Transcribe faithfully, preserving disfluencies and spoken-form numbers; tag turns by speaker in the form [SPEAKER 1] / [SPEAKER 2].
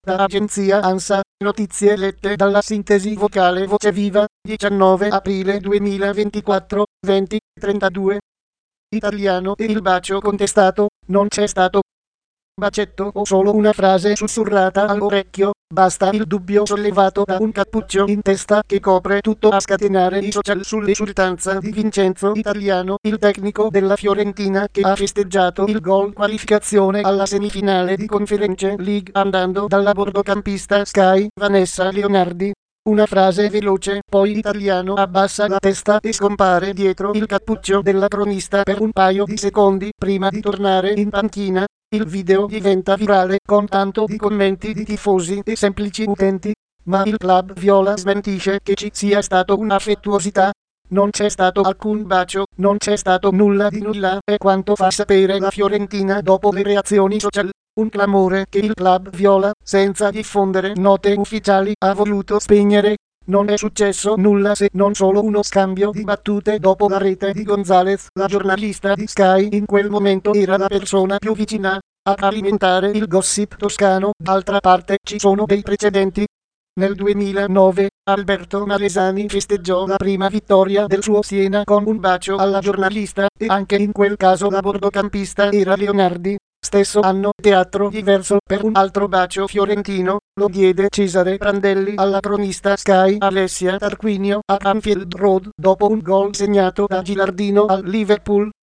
[SPEAKER 1] Da agenzia ANSA, notizie lette dalla sintesi vocale Voce Viva, diciannove aprile duemilaventiquattro, venti trentadue. Italiano e il bacio contestato, non c'è stato bacetto o solo una frase sussurrata all'orecchio, basta il dubbio sollevato da un cappuccio in testa che copre tutto a scatenare i social sull'esultanza di Vincenzo Italiano, il tecnico della Fiorentina che ha festeggiato il gol qualificazione alla semifinale di Conference League andando dalla bordocampista Sky, Vanessa Leonardi. Una frase veloce, poi Italiano abbassa la testa e scompare dietro il cappuccio della cronista per un paio di secondi prima di tornare in panchina. Il video diventa virale con tanto di commenti di tifosi e semplici utenti, ma il club viola smentisce che ci sia stato un'affettuosità. Non c'è stato alcun bacio, non c'è stato nulla di nulla, è quanto fa sapere la Fiorentina dopo le reazioni social. Un clamore che il club viola, senza diffondere note ufficiali, ha voluto spegnere. Non è successo nulla se non solo uno scambio di battute dopo la rete di Gonzalez. La giornalista di Sky in quel momento era la persona più vicina a alimentare il gossip toscano. D'altra parte ci sono dei precedenti. Nel duemilanove, Alberto Malesani festeggiò la prima vittoria del suo Siena con un bacio alla giornalista, e anche in quel caso la bordocampista era Leonardi. Stesso anno, teatro diverso per un altro bacio fiorentino, lo diede Cesare Prandelli alla cronista Sky Alessia Tarquinio a Anfield Road dopo un gol segnato da Gilardino al Liverpool.